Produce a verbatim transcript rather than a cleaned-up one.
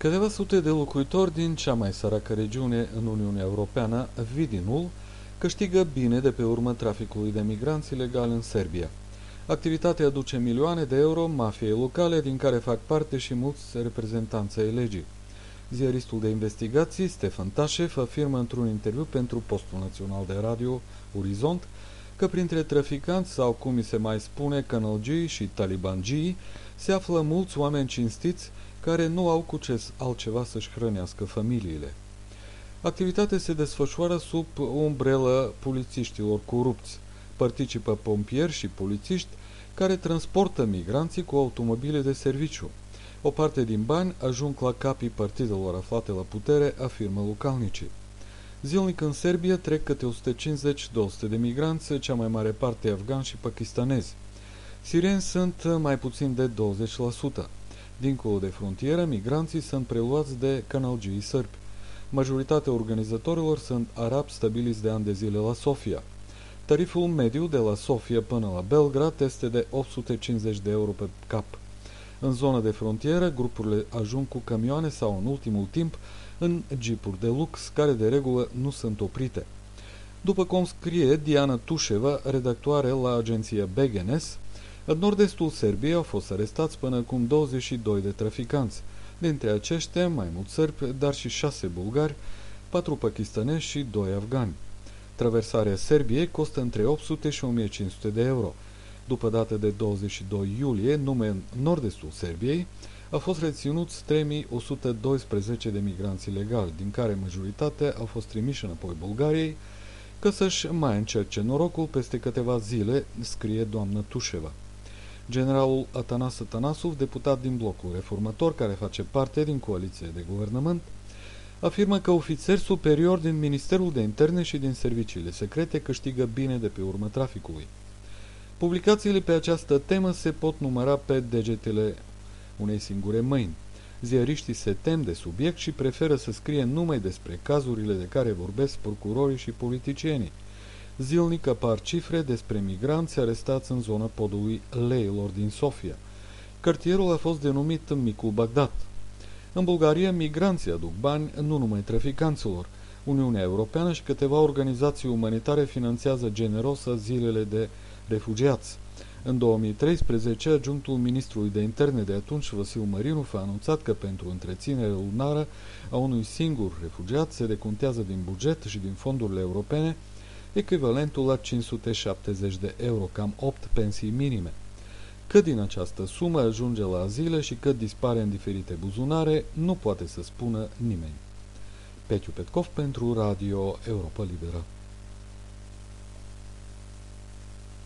Câteva sute de locuitori din cea mai săracă regiune în Uniunea Europeană, Vidinul, câștigă bine de pe urmă traficului de migranți ilegali în Serbia. Activitatea aduce milioane de euro mafiei locale, din care fac parte și mulți reprezentanți ai legii. Ziaristul de investigații, Stefan Tașev, afirmă într-un interviu pentru Postul Național de Radio, Orizont, că printre traficanți, sau cum se mai spune, canalgii și talibangii, se află mulți oameni cinstiți care nu au cu ce altceva să-și hrănească familiile. Activitatea se desfășoară sub umbrelă polițiștilor corupți. Participă pompieri și polițiști care transportă migranții cu automobile de serviciu. O parte din bani ajung la capii partidelor aflate la putere, afirmă localnicii. Zilnic în Serbia trec câte o sută cincizeci - două sute de migranți, cea mai mare parte afgani și pakistanezi. Sirieni sunt mai puțin de douăzeci la sută. Dincolo de frontieră, migranții sunt preluați de canalgii sârbi. Majoritatea organizatorilor sunt arabi stabiliți de ani de zile la Sofia. Tariful mediu de la Sofia până la Belgrad este de opt sute cincizeci de euro pe cap. În zona de frontieră, grupurile ajung cu camioane sau, în ultimul timp, în jeepuri de lux, care de regulă nu sunt oprite. După cum scrie Diana Tușeva, redactoare la agenția B G N S, în nord-estul Serbiei au fost arestați până acum douăzeci și doi de traficanți, dintre aceștia mai mulți sârbi, dar și șase bulgari, patru pakistanezi și doi afgani. Traversarea Serbiei costă între opt sute și o mie cinci sute de euro. După data de douăzeci și doi iulie, numai în nord-estul Serbiei, au fost reținuți trei mii o sută doisprezece de migranți ilegali, din care majoritatea au fost trimiși înapoi Bulgariei, ca să-și mai încerce norocul peste câteva zile, scrie doamna Tușeva. Generalul Atanas Atanasov, deputat din blocul reformator, care face parte din coaliția de guvernământ, afirmă că ofițeri superiori din Ministerul de Interne și din serviciile secrete câștigă bine de pe urmă traficului. Publicațiile pe această temă se pot număra pe degetele unei singure mâini. Ziariștii se tem de subiect și preferă să scrie numai despre cazurile de care vorbesc procurorii și politicienii. Zilnic apar cifre despre migranți arestați în zona podului Leilor din Sofia. Cartierul a fost denumit Micul Bagdad. În Bulgaria, migranții aduc bani nu numai traficanților. Uniunea Europeană și câteva organizații umanitare finanțează generos zilele de refugiați. În două mii treisprezece, adjunctul ministrului de interne de atunci, Vasil Marinov, a anunțat că pentru întreținerea lunară a unui singur refugiat se decontează din buget și din fondurile europene echivalentul la cinci sute șaptezeci de euro, cam opt pensii minime. Cât din această sumă ajunge la azile și cât dispare în diferite buzunare, nu poate să spună nimeni. Petiu Petkov pentru Radio Europa Liberă.